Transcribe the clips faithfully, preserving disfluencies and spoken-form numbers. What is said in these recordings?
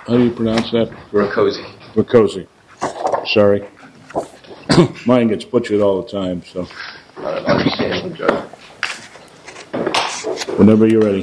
How do you pronounce that? Rakoczy. Rakoczy. Sorry. Mine gets butchered all the time, so. Understandable, Judge. Whenever you're ready.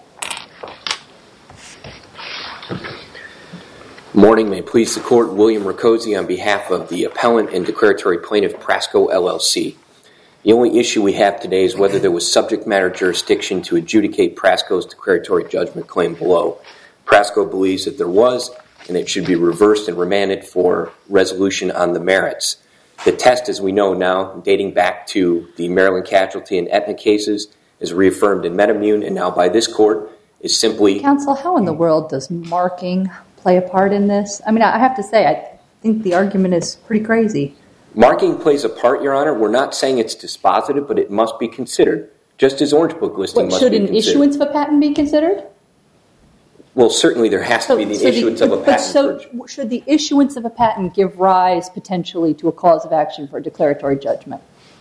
Morning, may it please the court. William Rakoczy on behalf of the appellant and declaratory plaintiff Prasco L L C. The only issue we have today is whether there was subject matter jurisdiction to adjudicate Prasco's declaratory judgment claim below. Prasco believes that there was, and it should be reversed and remanded for resolution on the merits. The test, as we know now, dating back to the Maryland casualty and Aetna cases, is reaffirmed in Metamune and now by this court, is simply... Counsel, how in the world does marking play a part in this? I mean, I have to say, I think the argument is pretty crazy. Marking plays a part, Your Honor. We're not saying it's dispositive, but it must be considered, just as Orange Book listing what, must be considered. Should an issuance of a patent be considered? Well, certainly there has so, to be the so issuance the, of a but patent. So for, should the issuance of a patent give rise potentially to a cause of action for a declaratory judgment?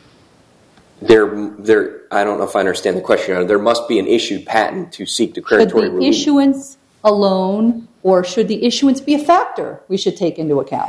There, there. I don't know if I understand the question, Your Honor. There must be an issued patent to seek declaratory relief. Should the relief. issuance alone, or should the issuance be a factor we should take into account?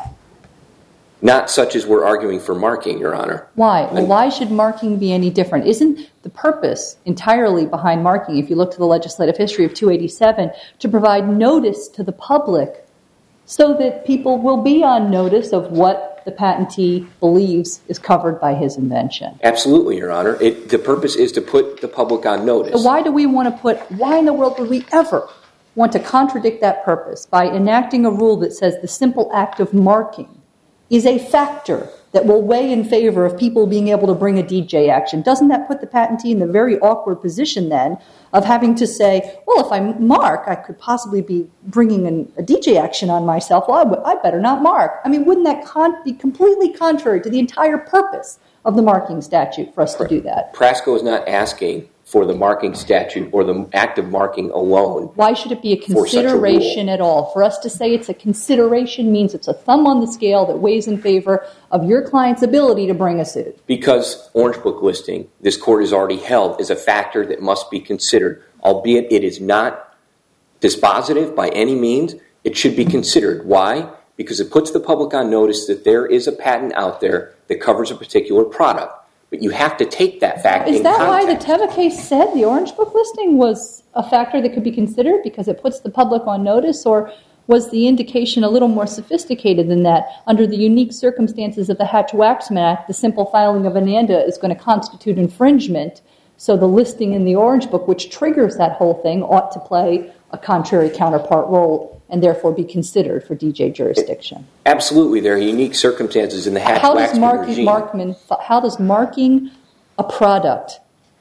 Not such as we're arguing for marking, Your Honor. Why? Well, why should marking be any different? Isn't the purpose entirely behind marking, if you look to the legislative history of two eighty-seven, to provide notice to the public so that people will be on notice of what the patentee believes is covered by his invention? Absolutely, Your Honor. It, the purpose is to put the public on notice. So why do we want to put, why in the world would we ever want to contradict that purpose by enacting a rule that says the simple act of marking is a factor that will weigh in favor of people being able to bring a D J action? Doesn't that put the patentee in the very awkward position then of having to say, well, if I mark, I could possibly be bringing an, a D J action on myself. Well, I, w- I better not mark. I mean, wouldn't that con- be completely contrary to the entire purpose of the marking statute for us to do that? Prasco is not asking for the marking statute or the act of marking alone. Why should it be a consideration a at all? For us to say it's a consideration means it's a thumb on the scale that weighs in favor of your client's ability to bring a suit. Because Orange Book listing, this court has already held, is a factor that must be considered. Albeit it is not dispositive by any means, it should be considered. Why? Because it puts the public on notice that there is a patent out there that covers a particular product. But you have to take that fact Is in that context. why the Teva case said the Orange Book listing was a factor that could be considered because it puts the public on notice? Or was the indication a little more sophisticated than that? Under the unique circumstances of the Hatch-Waxman Act, the simple filing of an ANDA is going to constitute infringement. So the listing in the Orange Book, which triggers that whole thing, ought to play a contrary counterpart role and therefore be considered for D J jurisdiction. Absolutely. There are unique circumstances in the Hatch-Waxman How does marking, regime. Markman, how does marking a product,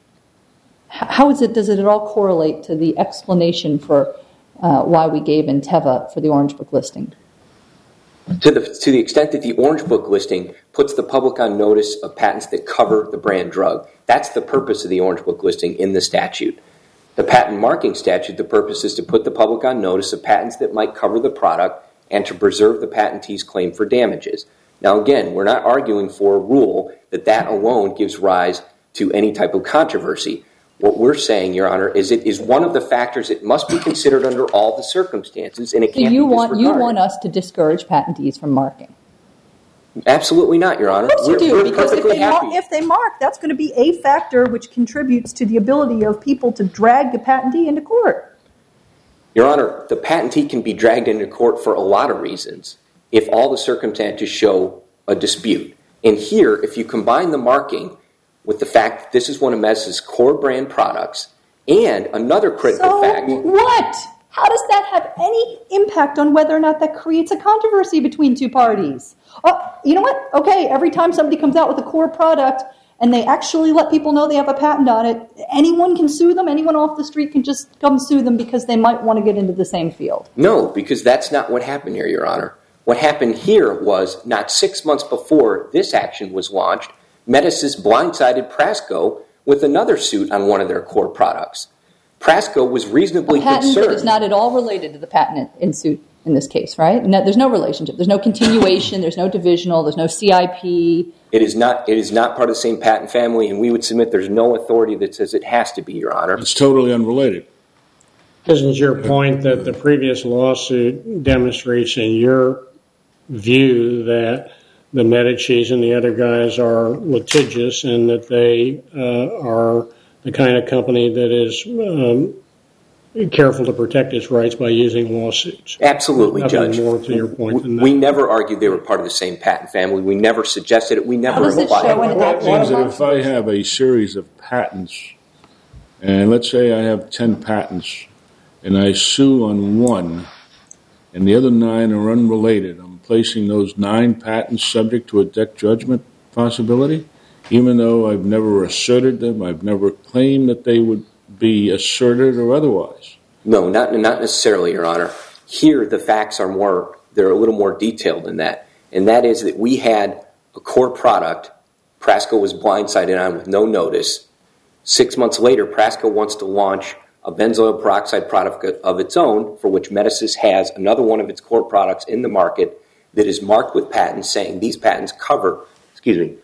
how is it, does it at all correlate to the explanation for uh, why we gave in Teva for the Orange Book listing? To the, to the extent that the Orange Book listing puts the public on notice of patents that cover the brand drug. That's the purpose of the Orange Book listing in the statute. The patent marking statute, the purpose is to put the public on notice of patents that might cover the product and to preserve the patentee's claim for damages. Now again, we're not arguing for a rule that that alone gives rise to any type of controversy. What we're saying, Your Honor, is it is one of the factors that must be considered under all the circumstances, and it So can't you be want disregarded. you want us to discourage patentees from marking? Absolutely not, Your Honor. Of course you we're, do, we're because if perfectly they, mar- happy. if they mark, that's going to be a factor which contributes to the ability of people to drag the patentee into court. Your Honor, the patentee can be dragged into court for a lot of reasons if all the circumstances show a dispute. And here, if you combine the marking with the fact that this is one of M E S's core brand products and another critical so fact... what? How does that have any impact on whether or not that creates a controversy between two parties? Oh, you know what? Okay, every time somebody comes out with a core product and they actually let people know they have a patent on it, anyone can sue them. Anyone off the street can just come sue them because they might want to get into the same field. No, because that's not what happened here, Your Honor. What happened here was not six months before this action was launched, Metis blindsided Prasco with another suit on one of their core products. Prasco was reasonably a patent concerned. that is not at all related to the patent in suit in this case, right? No, there's no relationship. There's no continuation. There's no divisional. There's no C I P. It is not. It is not part of the same patent family, and we would submit there's no authority that says it has to be, Your Honor. It's totally unrelated. Isn't your point that the previous lawsuit demonstrates in your view that the Medicis and the other guys are litigious and that they uh, are the kind of company that is um, careful to protect its rights by using lawsuits? Absolutely, Nothing Judge. more to your point than that. We never argued they were part of the same patent family. We never suggested it. We never How does it implied show in it. an That means that actual if I have a series of patents, and let's say I have ten patents, and I sue on one, and the other nine are unrelated, I'm placing those nine patents subject to a debt judgment possibility, even though I've never asserted them, I've never claimed that they would be asserted or otherwise. No, not not necessarily, Your Honor. Here, the facts are more, they're a little more detailed than that. And that is that we had a core product Prasco was blindsided on with no notice. Six months later, Prasco wants to launch a benzoyl peroxide product of its own, for which Medicis has another one of its core products in the market that is marked with patents saying these patents cover, excuse me,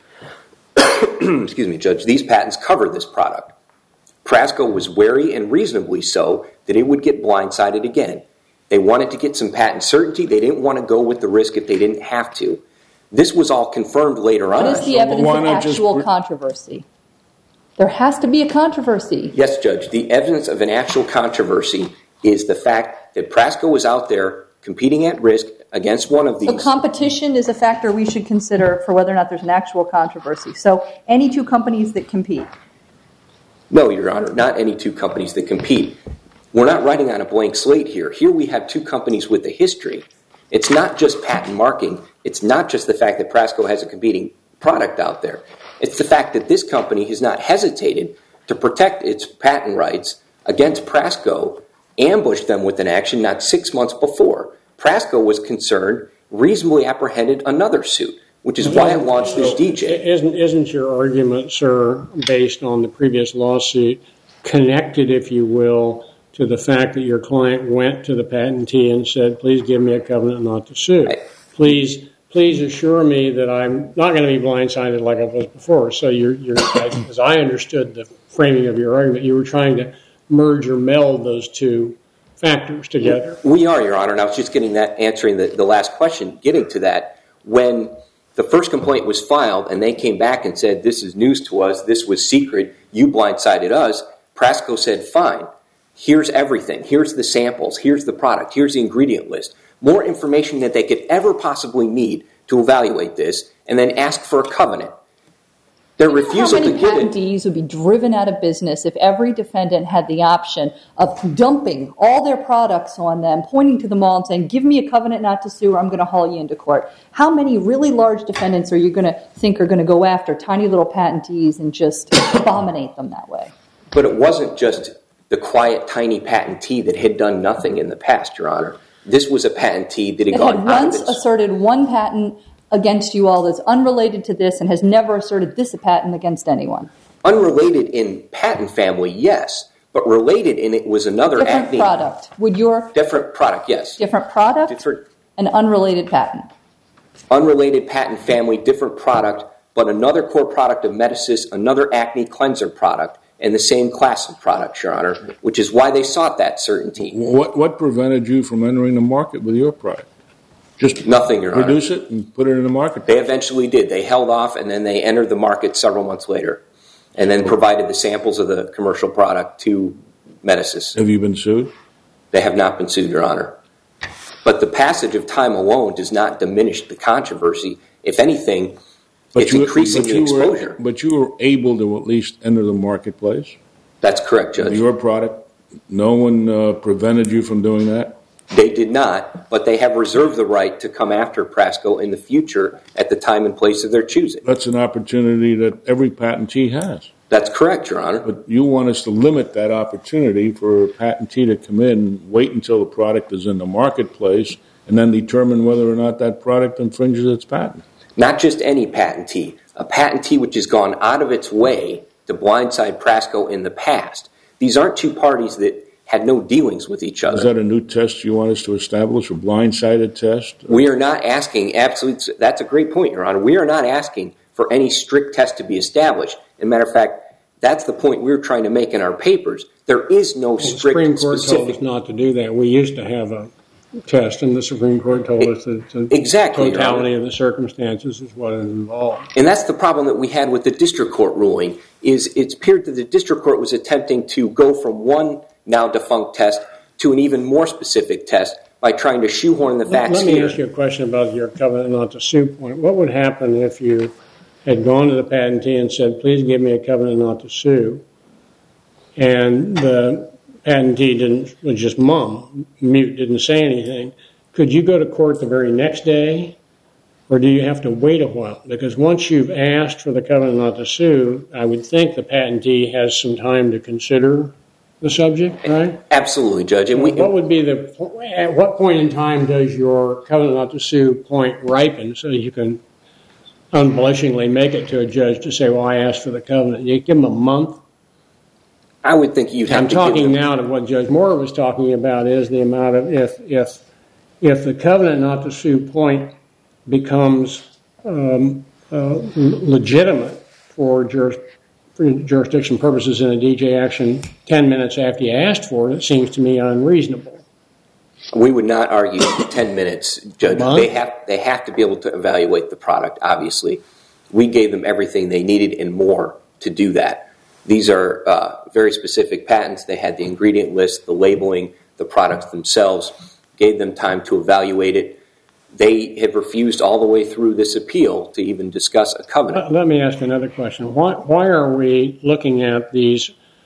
excuse me, Judge, these patents cover this product. Prasco was wary, and reasonably so, that it would get blindsided again. They wanted to get some patent certainty. They didn't want to go with the risk if they didn't have to. This was all confirmed later on. What is the evidence of actual just... controversy? There has to be a controversy. Yes, Judge. The evidence of an actual controversy is the fact that Prasco was out there competing at risk against one of these. So competition is a factor we should consider for whether or not there's an actual controversy. So any two companies that compete. No, Your Honor, not any two companies that compete. We're not writing on a blank slate here. Here we have two companies with a history. It's not just patent marking. It's not just the fact that Prasco has a competing product out there. It's the fact that this company has not hesitated to protect its patent rights against Prasco, ambushed them with an action not six months before. Prasco was concerned, reasonably apprehended another suit, which is why it launched this D J. Isn't, isn't your argument, sir, based on the previous lawsuit, connected, if you will, to the fact that your client went to the patentee and said, please give me a covenant not to sue. Right. Please please assure me that I'm not going to be blindsided like I was before. So you're, you're as I understood the framing of your argument, you were trying to merge or meld those two factors together. We are, Your Honor, and I was just getting that, answering the, the last question, getting to that. When the first complaint was filed and they came back and said, this is news to us, this was secret, you blindsided us, Prasco said, fine. Here's everything. Here's the samples. Here's the product. Here's the ingredient list. More information that they could ever possibly need to evaluate this, and then ask for a covenant. Their refusal to give it... How many patentees would be driven out of business if every defendant had the option of dumping all their products on them, pointing to them all and saying, give me a covenant not to sue or I'm going to haul you into court? How many really large defendants are you going to think are going to go after tiny little patentees and just abominate them that way? But it wasn't just the quiet, tiny patentee that had done nothing in the past, Your Honor. This was a patentee that had it gone had out once of its... asserted one patent against you all that's unrelated to this and has never asserted this patent against anyone. Unrelated in patent family, yes, but related in it was another different acne... product. Would your different product, yes. Different product. Different. An unrelated patent. Unrelated patent family, different product, but another core product of Medicis, another acne cleanser product, and the same class of products, Your Honor, which is why they sought that certainty. What what prevented you from entering the market with your product? Just nothing, Your Honor. Produce it and put it in the market. They eventually did. They held off, and then they entered the market several months later, and then provided the samples of the commercial product to Medicis. Have you been sued? They have not been sued, Your Honor. But the passage of time alone does not diminish the controversy. If anything, but it's you, increasing but the you exposure. Were, but you were able to at least enter the marketplace? That's correct, Judge. With your product? No one uh, prevented you from doing that? They did not, but they have reserved the right to come after Prasco in the future at the time and place of their choosing. That's an opportunity that every patentee has. That's correct, Your Honor. But you want us to limit that opportunity for a patentee to come in, wait until the product is in the marketplace, and then determine whether or not that product infringes its patent. Not just any patentee. A patentee which has gone out of its way to blindside Prasco in the past. These aren't two parties that had no dealings with each other. Is that a new test you want us to establish, a blindsided test? We are not asking, absolutely, that's a great point, Your Honor. We are not asking for any strict test to be established. As a matter of fact, That's the point we were trying to make in our papers. There is no Well, strict the Supreme Court specific... told us not to do that. We used to have a test, and the Supreme Court told us that the Exactly, totality of the circumstances is what is involved. And that's the problem that we had with the district court ruling, is it appeared that the district court was attempting to go from one now defunct test to an even more specific test by trying to shoehorn the facts Let me here. ask you a question about your covenant not to sue point. What would happen if you had gone to the patentee and said, please give me a covenant not to sue, and the patentee didn't, was just mum, mute, didn't say anything? Could you go to court the very next day, or do you have to wait a while? Because once you've asked for the covenant not to sue, I would think the patentee has some time to consider the subject, right? Absolutely, Judge. And we, What would be the, at what point in time does your covenant not to sue point ripen so you can unblushingly make it to a judge to say, well, I asked for the covenant? You give them a month? I would think you'd have I'm to talking give them... now to what Judge Moore was talking about is the amount of, if if if the covenant not to sue point becomes um, uh, legitimate for, juris, for jurisdiction purposes in a D J action ten minutes after you asked for it, it seems to me unreasonable. We would not argue ten minutes, Judge. Month? They have, they have to be able to evaluate the product, obviously. We gave them everything they needed and more to do that. These are uh, very specific patents. They had the ingredient list, the labeling, the products themselves, gave them time to evaluate it. They have refused all the way through this appeal to even discuss a covenant. Let me ask another question. Why, why are we looking at these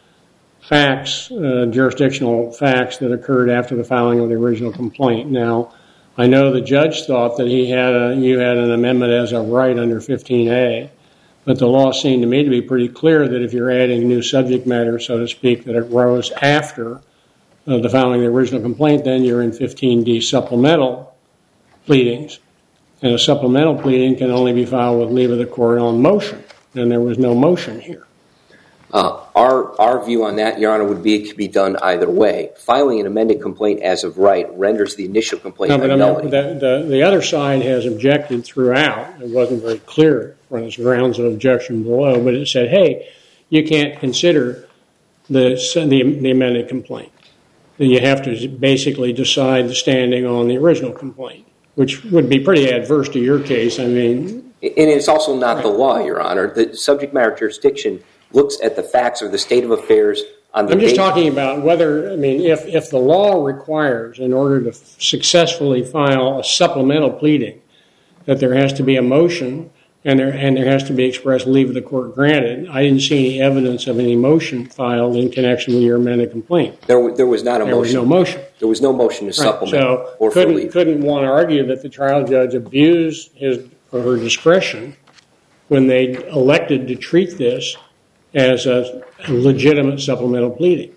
facts, uh, jurisdictional facts that occurred after the filing of the original complaint? Now, I know the judge thought that he had a, you had an amendment as a right under fifteen A, but the law seemed to me to be pretty clear that if you're adding new subject matter, so to speak, that arose after uh, the filing of the original complaint, then you're in fifteen D supplemental pleadings. And a supplemental pleading can only be filed with leave of the court on motion, and there was no motion here. Uh, our our view on that, Your Honor, would be it could be done either way. Filing an amended complaint as of right renders the initial complaint No, but a I nullity. mean, the, the, the other side has objected throughout. It wasn't very clear on its grounds of objection below, but it said, hey, you can't consider the, the, the amended complaint. You have to basically decide the standing on the original complaint, which would be pretty adverse to your case. I mean... And it's also not the law, Your Honor. The subject matter jurisdiction looks at the facts of the state of affairs on the I'm just date. talking about whether, I mean, if, if the law requires, in order to successfully file a supplemental pleading, that there has to be a motion and there and there has to be express leave of the court granted. I didn't see any evidence of any motion filed in connection with your amended complaint. There, there was not a There motion. was no motion. There was no motion to Right. supplement So or for couldn't, leave. couldn't one argue that the trial judge abused his or her discretion when they elected to treat this as a legitimate supplemental pleading?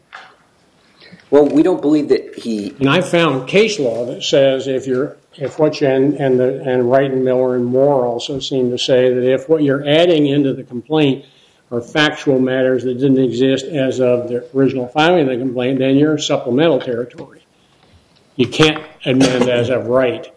Well, we don't believe that he... And I found case law that says if you're, if what you, and, and, the, and Wright and Miller and Moore also seem to say that if what you're adding into the complaint are factual matters that didn't exist as of the original filing of the complaint, then you're supplemental territory. You can't amend as of right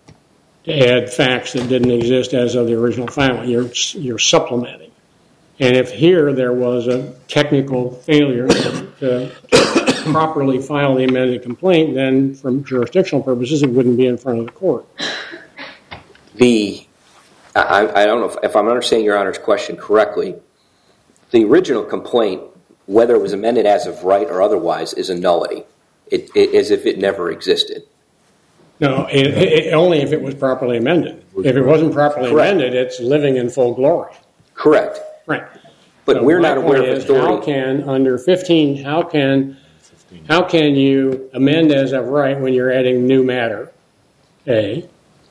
to add facts that didn't exist as of the original filing. You're, you're supplementing. And if here there was a technical failure to properly file the amended complaint, then from jurisdictional purposes it wouldn't be in front of the court. The, I, I don't know if, if I'm understanding Your Honor's question correctly. The original complaint, whether it was amended as of right or otherwise, is a nullity. It, it, as if it never existed. No, it, it, only if it was properly amended. If it wasn't properly Correct. amended, it's living in full glory. Correct. Right. But So we're my not aware point of is, authority. how can, under fifteen, how can, how can you amend as of right when you're adding new matter, A,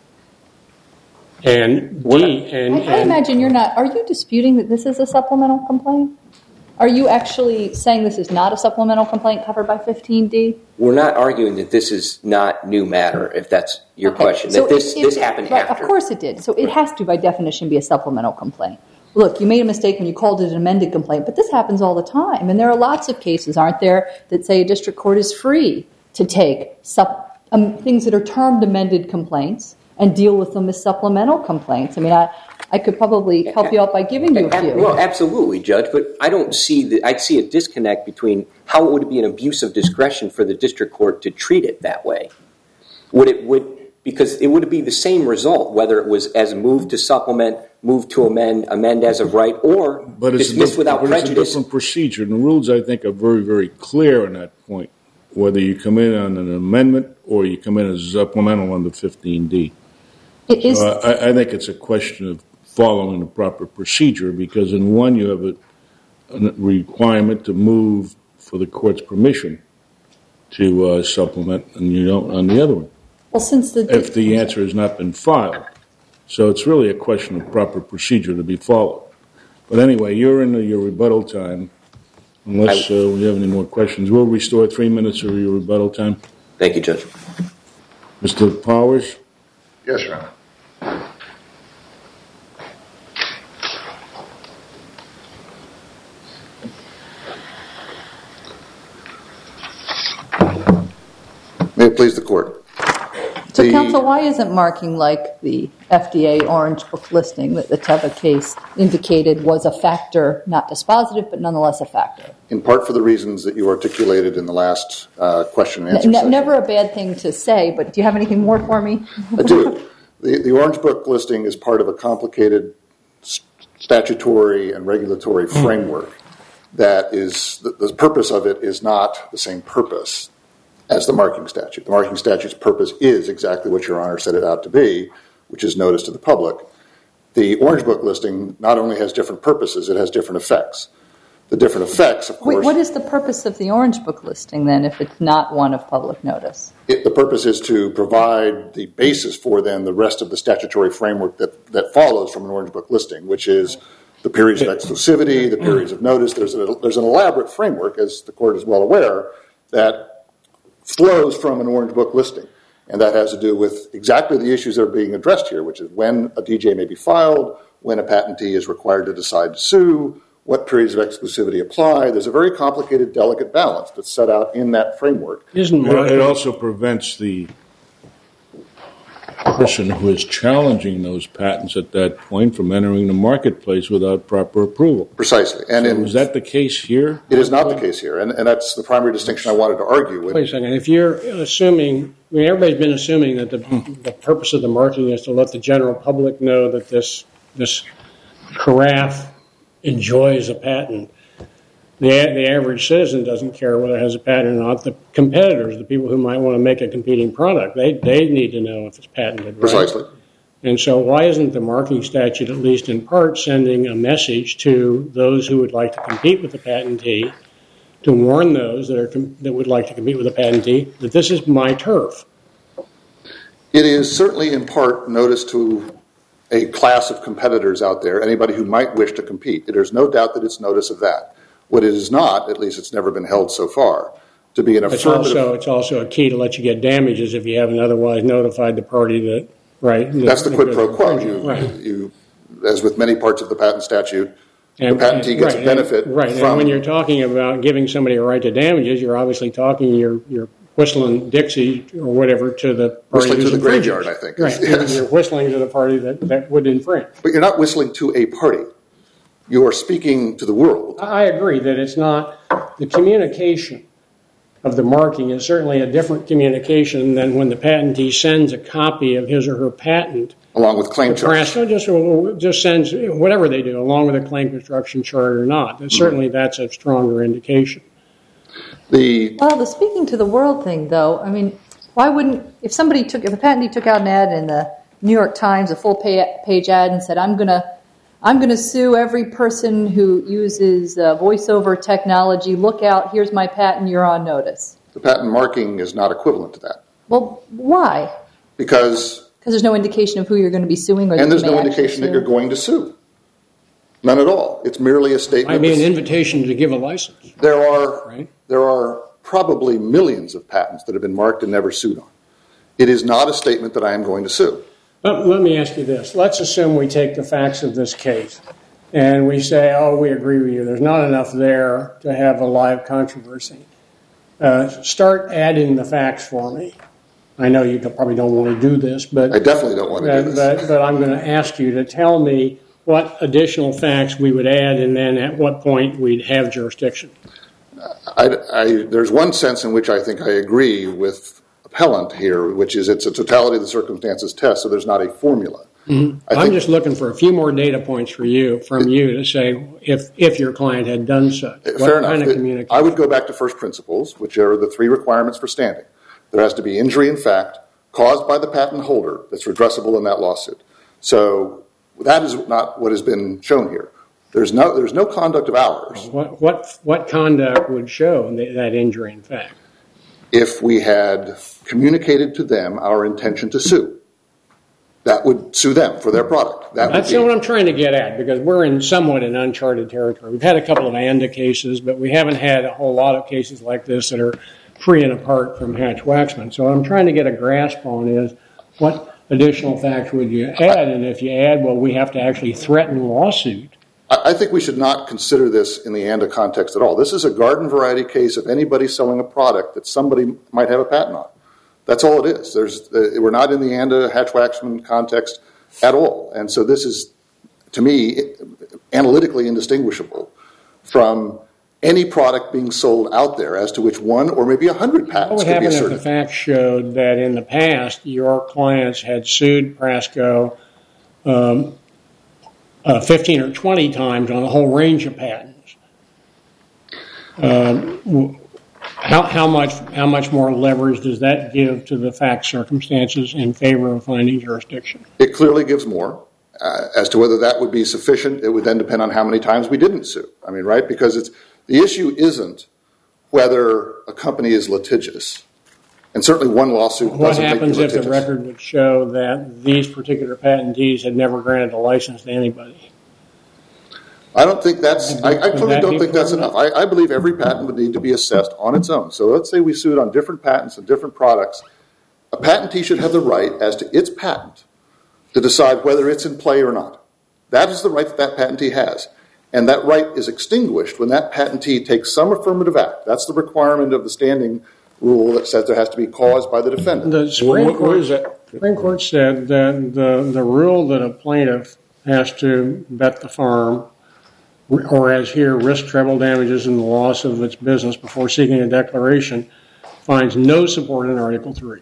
and D, and... I, I and imagine you're not, are you disputing that this is a supplemental complaint? Are you actually saying this is not a supplemental complaint covered by fifteen D? We're not arguing that this is not new matter, if that's your Okay, question. so That this, it- this it- happened right, after. Of course it did. So it has to, by definition, be a supplemental complaint. Look, you made a mistake when you called it an amended complaint, but this happens all the time. And there are lots of cases, aren't there, that say a district court is free to take sup, um, things that are termed amended complaints and deal with them as supplemental complaints. I mean, I, I could probably help you out by giving you a few. Well, absolutely, Judge, but I don't see that. I'd see a disconnect between how it would be an abuse of discretion for the district court to treat it that way. Would it would because it would be the same result whether it was as moved to supplement, moved to amend, amend as of right, or but it's dismiss without but prejudice. It's a different procedure, and the rules I think are very, very clear on that point. Whether you come in on an amendment or you come in as a supplemental under fifteen D. It is. So I, I think it's a question of following the proper procedure, because in one you have a, a requirement to move for the court's permission to uh, supplement, and you don't on the other one. Well, since the if the answer has not been filed, so it's really a question of proper procedure to be followed. But anyway, you're in your rebuttal time. Unless uh, we have any more questions, we'll restore three minutes of your rebuttal time. Thank you, Judge. Mister Powers? Yes, Your Honor. May it please the court. So, The- counsel, why isn't marking like the F D A Orange Book listing that the Teva case indicated was a factor, not dispositive, but nonetheless a factor? In part for the reasons that you articulated in the last uh, question and answer N- session. never a bad thing to say, but do you have anything more for me? I do. The, the Orange Book listing is part of a complicated st- statutory and regulatory framework that is, the, the purpose of it is not the same purpose as the marking statute. The marking statute's purpose is exactly what Your Honor set it out to be, which is notice to the public. The Orange Book listing not only has different purposes, it has different effects. The different effects, of course... Wait, what is the purpose of the Orange Book listing, then, if it's not one of public notice? It, the purpose is to provide the basis for, then, the rest of the statutory framework that, that follows from an Orange Book listing, which is the periods of exclusivity, the periods of notice. There's, a, there's an elaborate framework, as the Court is well aware, that flows from an Orange Book listing. And that has to do with exactly the issues that are being addressed here, which is when a D J may be filed, when a patentee is required to decide to sue, what periods of exclusivity apply. There's a very complicated, delicate balance that's set out in that framework. Isn't It, it also prevents the person who is challenging those patents at that point from entering the marketplace without proper approval. Precisely. And So in, is that the case here? it is not the case here, and, and that's the primary distinction I wanted to argue with. Wait a second. If you're assuming, I mean, everybody's been assuming that the, the purpose of the marketing is to let the general public know that this this carafe enjoys a patent. The, the average citizen doesn't care whether it has a patent or not. The competitors, the people who might want to make a competing product, they, they need to know if it's patented, right? Precisely. And so why isn't the marketing statute, at least in part, sending a message to those who would like to compete with the patentee, to warn those that are that would like to compete with the patentee that this is my turf? It is certainly in part notice to a class of competitors out there, anybody who might wish to compete. There's no doubt that it's notice of that. What it is not, at least it's never been held so far, to be an It's affirmative... also, it's also a key to let you get damages if you haven't otherwise notified the party that, right? That's the quid pro quo. You, Right. you, as with many parts of the patent statute, And, the patentee and- gets right, a benefit and, right. from... And when you're talking about giving somebody a right to damages, you're obviously talking you're you're whistling Dixie or whatever to the party Whistling who's to the infringing. graveyard, I think. Right. Yes. You're whistling to the party that, that would infringe. But you're not whistling to a party. You are speaking to the world. I agree that it's not the communication of the marking is certainly a different communication than when the patentee sends a copy of his or her patent. Along with claim charts. So just just sends whatever they do, along with a claim construction chart or not. And certainly that's a stronger indication. The Well, the speaking to the world thing, though, I mean, why wouldn't, if somebody took, if a patentee took out an ad in the New York Times, a full pay, page ad, and said, I'm going to I'm going to sue every person who uses uh, voiceover technology. Look out, here's my patent, you're on notice. the patent marking is not equivalent to that. Well, why? Because... Because there's no indication of who you're going to be suing. Or And that there's you may no actually indication that sue. you're going to sue. None at all. It's merely a statement. Might be an that's- invitation to give a license. There are Right. there are probably millions of patents that have been marked and never sued on. It is not a statement that I am going to sue. Let, let me ask you this. Let's assume we take the facts of this case and we say, oh, we agree with you. There's not enough there to have a live controversy. Uh, start adding the facts for me. I know you probably don't want to do this, but I definitely don't want to but, do this. But, but I'm going to ask you to tell me what additional facts we would add, and then at what point we'd have jurisdiction. I, I, there's one sense in which I think I agree with appellant here, which is it's a totality of the circumstances test, so there's not a formula. Mm-hmm. I'm think, just looking for a few more data points for you, from you, to say if if your client had done such. Fair what enough. Kind of It, communication? I would go back to first principles, which are the three requirements for standing. There has to be injury in fact caused by the patent holder that's redressable in that lawsuit. So that is not what has been shown here. There's no there's no conduct of ours. What what what conduct would show that injury in fact? If we had communicated to them our intention to sue, that would sue them for their product. That That's would be, what I'm trying to get at, because we're in somewhat in uncharted territory. We've had a couple of ANDA cases, but we haven't had a whole lot of cases like this that are free and apart from Hatch-Waxman. So what I'm trying to get a grasp on is what additional facts would you add, and if you add, well, we have to actually threaten lawsuit. I think we should not consider this in the ANDA context at all. This is a garden variety case of anybody selling a product that somebody might have a patent on. That's all it is. There's, uh, we're not in the ANDA Hatch-Waxman context at all. And so this is, to me, analytically indistinguishable from any product being sold out there as to which one or maybe a hundred patents What would could be happen if asserted. the facts showed that in the past your clients had sued Prasco um, uh, fifteen or twenty times on a whole range of patents? Um, how, how much how much more leverage does that give to the fact circumstances in favor of finding jurisdiction? It clearly gives more. Uh, as to whether that would be sufficient, it would then depend on how many times we didn't sue. I mean, right? Because it's the issue isn't whether a company is litigious. And certainly one lawsuit What doesn't make you happens if litigious. the record would show that these particular patentees had never granted a license to anybody? I don't think that's, I, I Would clearly that don't be think that's fair enough. I, I believe every patent would need to be assessed on its own. So let's say we sued on different patents and different products. A patentee should have the right as to its patent to decide whether it's in play or not. That is the right that that patentee has. And that right is extinguished when that patentee takes some affirmative act. That's the requirement of the standing rule that says there has to be caused by the defendant. The Supreme, Where- where Court, is that? Supreme Court said that the, the rule that a plaintiff has to bet the farm, or as here, risk treble damages and the loss of its business before seeking a declaration, finds no support in Article three.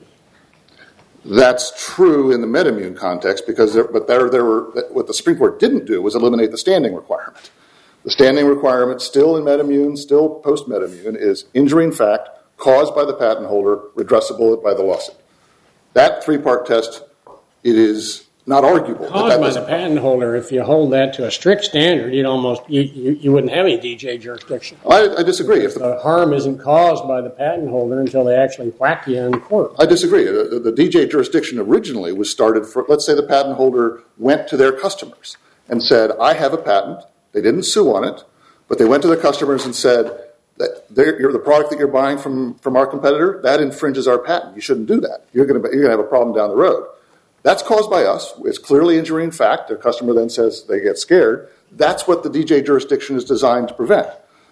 That's true in the MedImmune context, because there, but there, there were what the Supreme Court didn't do was eliminate the standing requirement. The standing requirement still in MedImmune, still post-MedImmune, is injury in fact caused by the patent holder, redressable by the lawsuit. That three-part test, it is not arguable. that Caused that by doesn't- the patent holder, if you hold that to a strict standard, you'd almost you, you, you wouldn't have any D J jurisdiction. I, I disagree. If the, The harm isn't caused by the patent holder until they actually whack you in court. I disagree. The, the D J jurisdiction originally was started for, let's say the patent holder went to their customers and said, I have a patent. They didn't sue on it, but they went to their customers and said, that you're, the product that you're buying from, from our competitor, that infringes our patent. You shouldn't do that. You're going to you're going to have a problem down the road. That's caused by us. It's clearly injury in fact. Their customer then says they get scared. That's what the D J jurisdiction is designed to prevent,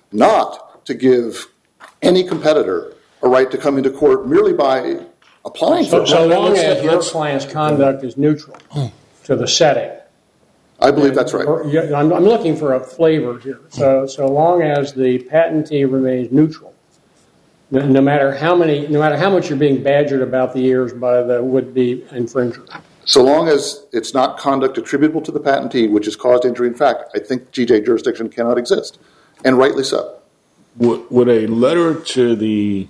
not to give any competitor a right to come into court merely by applying So, for so it. long let's- as your let's- client's conduct is neutral to the setting. I believe that's right. Or- yeah, I'm, I'm looking for a flavor here. So, so long as the patentee remains neutral, no, no matter how many, no matter how much you're being badgered about the ears by the would-be infringer. So long as it's not conduct attributable to the patentee, which has caused injury in fact, I think D J jurisdiction cannot exist, and rightly so. Would, would a letter to the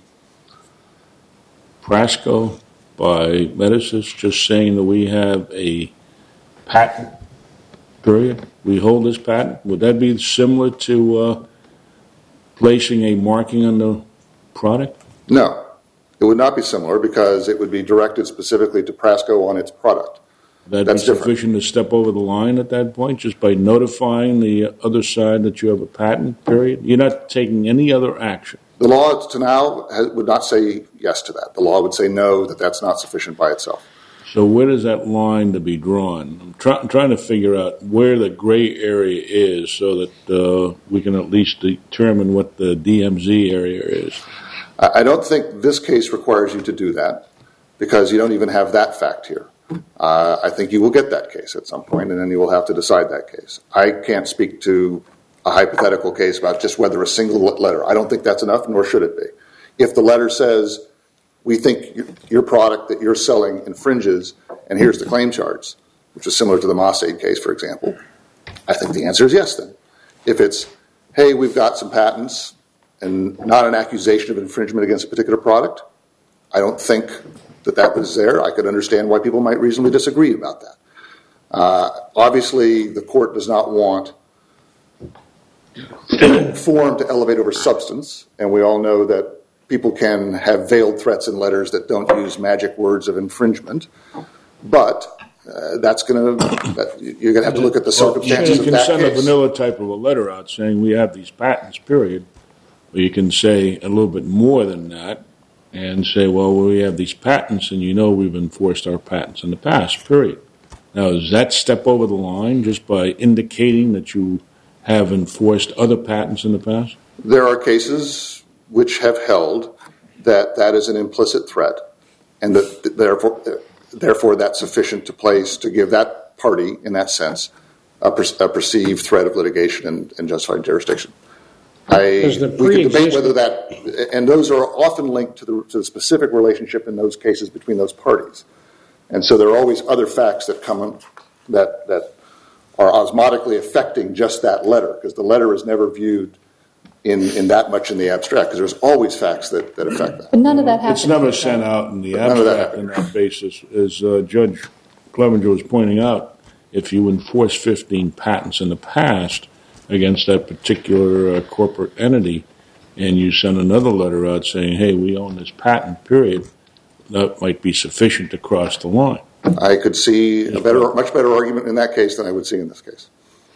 Prasco by Medicis just saying that we have a patent, period, we hold this patent, would that be similar to uh, placing a marking on the product? No, it would not be similar because it would be directed specifically to Prasco on its product. That That's be different. sufficient to step over the line at that point, just by notifying the other side that you have a patent, period? You're not taking any other action. The law to now has, would not say yes to that. The law would say no, that that's not sufficient by itself. So where does that line to be drawn? I'm, try, I'm trying to figure out where the gray area is so that uh, we can at least determine what the D M Z area is. I I don't think this case requires you to do that. because you don't even have that fact here. Uh, I think you will get that case at some point, and then you will have to decide that case. I can't speak to a hypothetical case about just whether a single letter. I don't think that's enough, nor should it be. If the letter says, we think your product that you're selling infringes, and here's the claim charts, which is similar to the Mossade case, for example, I think the answer is yes then. If it's, hey, we've got some patents and not an accusation of infringement against a particular product, I don't think that that was there. I could understand why people might reasonably disagree about that. Uh, obviously, the court does not want form to elevate over substance, and we all know that people can have veiled threats in letters that don't use magic words of infringement, but uh, that's going to, you're going to have to look at the circumstances well, of that case. You can send a vanilla type of a letter out saying we have these patents, period. Or you can say a little bit more than that and say, well, we have these patents, and you know we've enforced our patents in the past, period. Now, does that step over the line just by indicating that you have enforced other patents in the past? There are cases which have held that that is an implicit threat, and that therefore, therefore that's sufficient to place to give that party, in that sense, a, per, a perceived threat of litigation and, and justified jurisdiction. I, we can debate whether that, and those are often linked to the, to the specific relationship in those cases between those parties. And so there are always other facts that come in, that, that are osmotically affecting just that letter, because the letter is never viewed in, in that much in the abstract, because there's always facts that, that affect that. But none of that happens. It's never sent out in the abstract on that basis. As uh, Judge Clevenger was pointing out, if you enforce fifteen patents in the past against that particular uh, corporate entity, and you send another letter out saying, hey, we own this patent, period, that might be sufficient to cross the line. I could see a better, much better argument in that case than I would see in this case.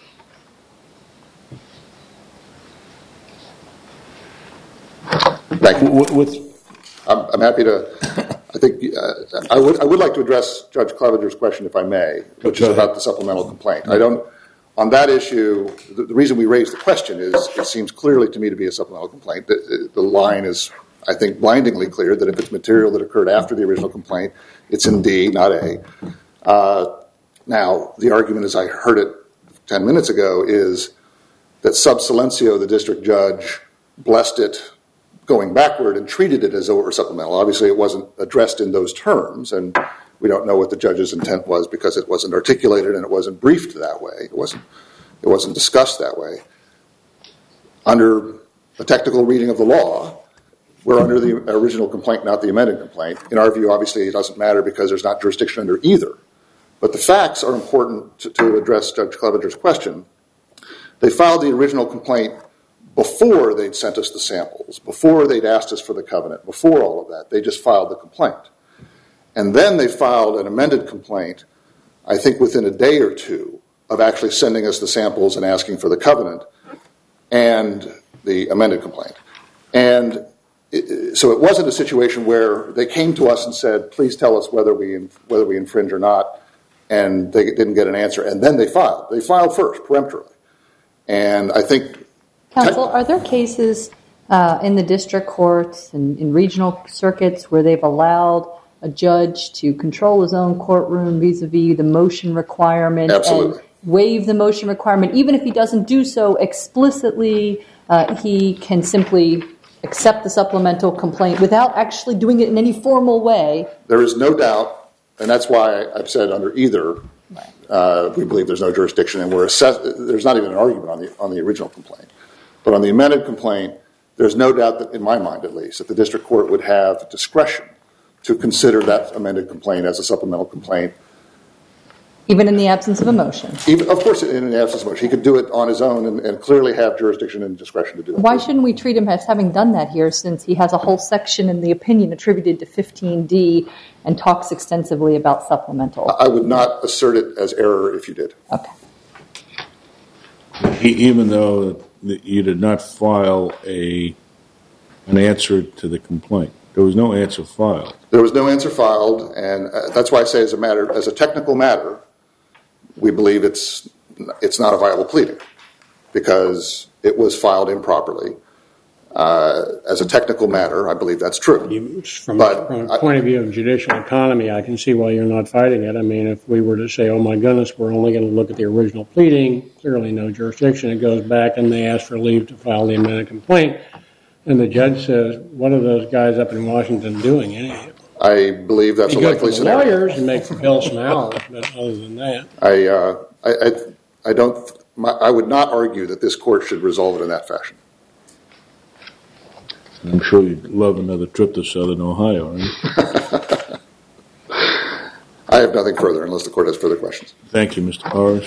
Thank you. With, I'm, I'm happy to, I think, uh, I would I would like to address Judge Clevenger's question, if I may, which is about the supplemental complaint. I don't, on that issue, the, the reason we raised the question is it seems clearly to me to be a supplemental complaint. The, the line is, I think, blindingly clear that if it's material that occurred after the original complaint, it's in D, not A. Uh, now, the argument, as I heard it ten minutes ago, is that sub silencio, the district judge, blessed it going backward and treated it as over supplemental. Obviously, it wasn't addressed in those terms, and we don't know what the judge's intent was because it wasn't articulated and it wasn't briefed that way. It wasn't, it wasn't discussed that way. Under the technical reading of the law, we're under the original complaint, not the amended complaint. In our view, obviously, it doesn't matter because there's not jurisdiction under either. But the facts are important to, to address Judge Clevenger's question. They filed the original complaint before they'd sent us the samples, before they'd asked us for the covenant, before all of that. They just filed the complaint. And then they filed an amended complaint, I think within a day or two, of actually sending us the samples and asking for the covenant and the amended complaint. And it, so it wasn't a situation where they came to us and said, please tell us whether we whether we infringe or not, and they didn't get an answer. And then they filed. They filed first, peremptorily. And I think... Counsel, are there cases uh, in the district courts and in regional circuits where they've allowed a judge to control his own courtroom vis-a-vis the motion requirement Absolutely. and waive the motion requirement? Even if he doesn't do so explicitly, uh, he can simply accept the supplemental complaint without actually doing it in any formal way. There is no doubt, and that's why I've said under either, uh, we believe there's no jurisdiction, and we're assess- there's not even an argument on the on the original complaint. But on the amended complaint, there's no doubt that, in my mind at least, that the district court would have discretion to consider that amended complaint as a supplemental complaint. Even in the absence of a motion? Even, of course, in the absence of a motion. He could do it on his own and, and clearly have jurisdiction and discretion to do it. Why shouldn't we treat him as having done that here, since he has a whole section in the opinion attributed to fifteen D and talks extensively about supplemental? I would not assert it as error if you did. Okay. even though you did not file a an answer to the complaint. There was no answer filed. There was no answer filed, and uh, that's why I say as a matter, as a technical matter, we believe it's it's not a viable pleading because it was filed improperly. Uh, as a technical matter, I believe that's true. You, from, But from a I- point of view of judicial economy, I can see why you're not fighting it. I mean, if we were to say, oh my goodness, we're only going to look at the original pleading, clearly no jurisdiction, it goes back and they ask for leave to file the amended complaint, and the judge says, what are those guys up in Washington doing anyway? I believe that's Be a good likely for the scenario. lawyers and make for Bill some hours, but other than that. I, uh, I, I, I don't. My, I would not argue that this court should resolve it in that fashion. I'm sure you'd love another trip to Southern Ohio, right? I have nothing further unless the court has further questions. Thank you, Mister Powers.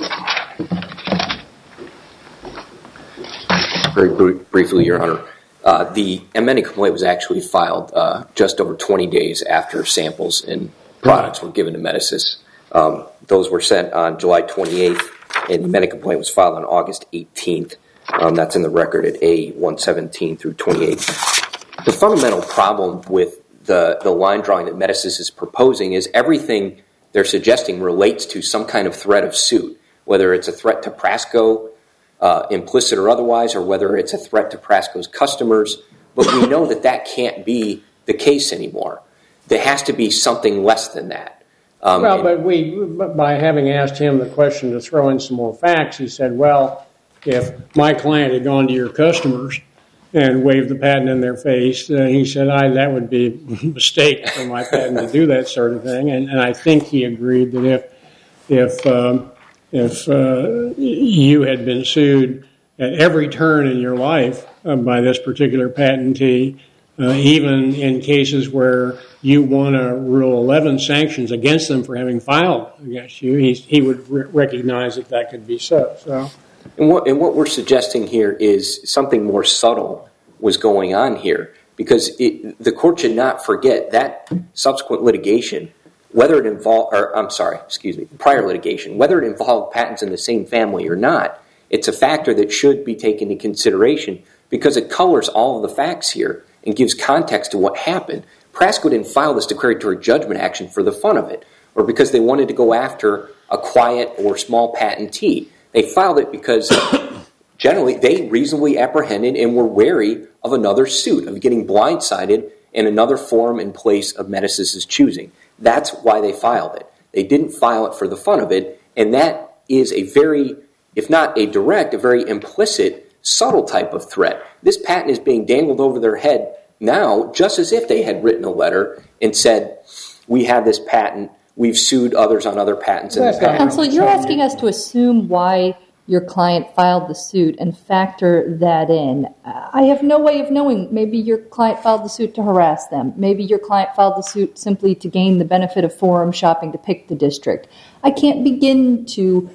Very br- briefly, Your Honor. Uh, the amended complaint was actually filed uh, just over twenty days after samples and products were given to Medicis. Um, those were sent on July twenty-eighth, and the amended complaint was filed on August eighteenth. Um, that's in the record at A one seventeen through twenty-eight. The fundamental problem with the, the line drawing that Medicis is proposing is everything they're suggesting relates to some kind of threat of suit, whether it's a threat to Prasco, uh, implicit or otherwise, or whether it's a threat to Prasco's customers. But we know that that can't be the case anymore. There has to be something less than that. Um, Well, and- but we, by having asked him the question to throw in some more facts, he said, well, if my client had gone to your customers and waved the patent in their face, uh, he said, I, that would be a mistake for my patent to do that sort of thing. And, and I think he agreed that if if um, if uh, you had been sued at every turn in your life uh, by this particular patentee, uh, even in cases where you won a Rule eleven sanctions against them for having filed against you, he, he would re- recognize that that could be so. So. And what, and what we're suggesting here is something more subtle was going on here, because it, the court should not forget that subsequent litigation, whether it involved, or I'm sorry, excuse me, prior litigation, whether it involved patents in the same family or not, it's a factor that should be taken into consideration because it colors all of the facts here and gives context to what happened. Prasco didn't file this declaratory judgment action for the fun of it, or because they wanted to go after a quiet or small patentee. They filed it because generally they reasonably apprehended and were wary of another suit, of getting blindsided in another forum in place of Medicis' choosing. That's why they filed it. They didn't file it for the fun of it, and that is a very, if not a direct, a very implicit, subtle type of threat. This patent is being dangled over their head now just as if they had written a letter and said, we have this patent, we've sued others on other patents in the past. Counsel, you're asking us to assume why your client filed the suit and factor that in. I have no way of knowing. Maybe your client filed the suit to harass them. Maybe your client filed the suit simply to gain the benefit of forum shopping to pick the district. I can't begin to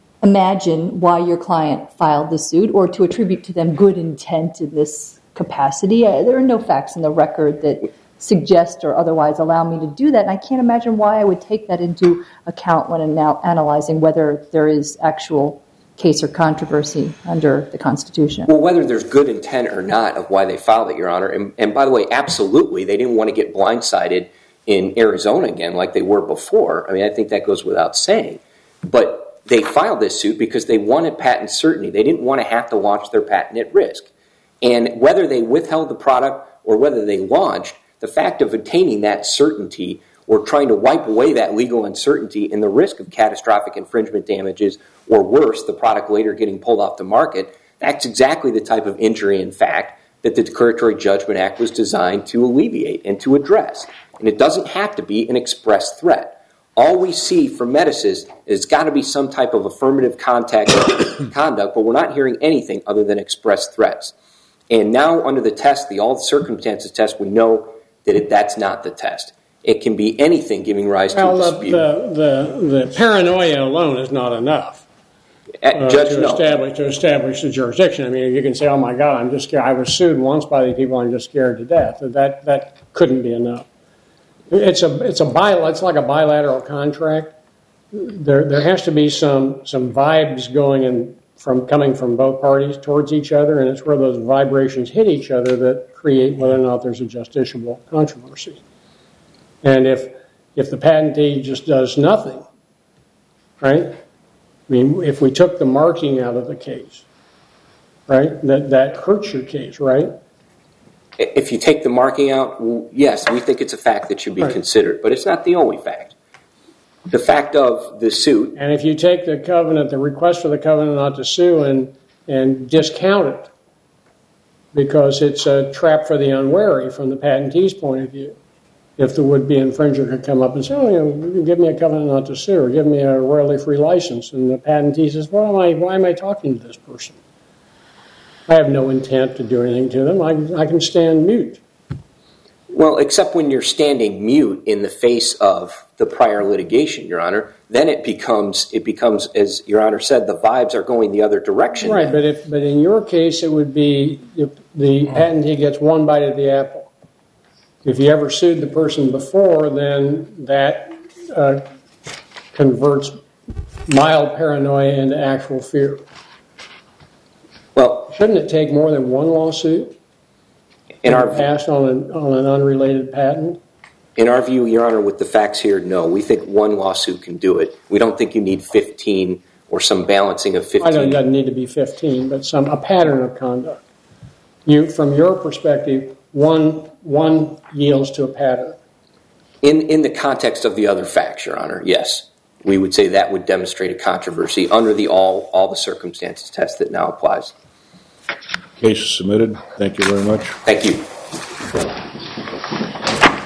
imagine why your client filed the suit or to attribute to them good intent in this capacity. Uh, there are no facts in the record that suggest or otherwise allow me to do that, and I can't imagine why I would take that into account when anal- analyzing whether there is actual case or controversy under the Constitution. Well, whether there's good intent or not of why they filed it, Your Honor, and, and by the way, absolutely, they didn't want to get blindsided in Arizona again like they were before. I mean, I think that goes without saying. But they filed this suit because they wanted patent certainty. They didn't want to have to launch their patent at risk. And whether they withheld the product or whether they launched, the fact of attaining that certainty or trying to wipe away that legal uncertainty and the risk of catastrophic infringement damages or worse, the product later getting pulled off the market, that's exactly the type of injury in fact that the Declaratory Judgment Act was designed to alleviate and to address. And it doesn't have to be an express threat. All we see from Medicis is it's got to be some type of affirmative contact conduct, but we're not hearing anything other than express threats. And now under the test, the all circumstances test, we know that it, that's not the test. It can be anything giving rise well, to a the, dispute. The, the, the paranoia alone is not enough uh, Judge, to, no. establish, to establish the jurisdiction. I mean, you can say, oh my God, I'm just scared. I was sued once by these people, I'm just scared to death. That, that couldn't be enough. It's a it's a bil- it's like a bilateral contract. There there has to be some some vibes going in from coming from both parties towards each other, and it's where those vibrations hit each other that create whether or not there's a justiciable controversy. And if if the patentee just does nothing, right? I mean, if we took the marking out of the case, right? That that hurts your case, right? If you take the marking out, yes, we think it's a fact that should be right. considered, but it's not the only fact. The fact of the suit. And if you take the covenant, the request for the covenant not to sue, and and discount it because it's a trap for the unwary from the patentee's point of view. If the would-be infringer could come up and say, oh, you know, give me a covenant not to sue, or give me a royalty-free license, and the patentee says, well, am I, why am I talking to this person? I have no intent to do anything to them. I, I can stand mute. Well, except when you're standing mute in the face of the prior litigation, Your Honor, then it becomes, it becomes, as Your Honor said, the vibes are going the other direction. Right, now. but if but in your case, it would be if the patentee gets one bite of the apple. If you ever sued the person before, then that uh, converts mild paranoia into actual fear. Well, shouldn't it take more than one lawsuit in our passed on an, on an unrelated patent? In our view, Your Honor, with the facts here, no. We think one lawsuit can do it. We don't think you need fifteen or some balancing of fifteen. I don't, it doesn't need to be fifteen, but some a pattern of conduct. You, from your perspective, one one yields to a pattern. In in the context of the other facts, Your Honor, yes. We would say that would demonstrate a controversy under the all all the circumstances test that now applies. Case is submitted. Thank you very much. Thank you.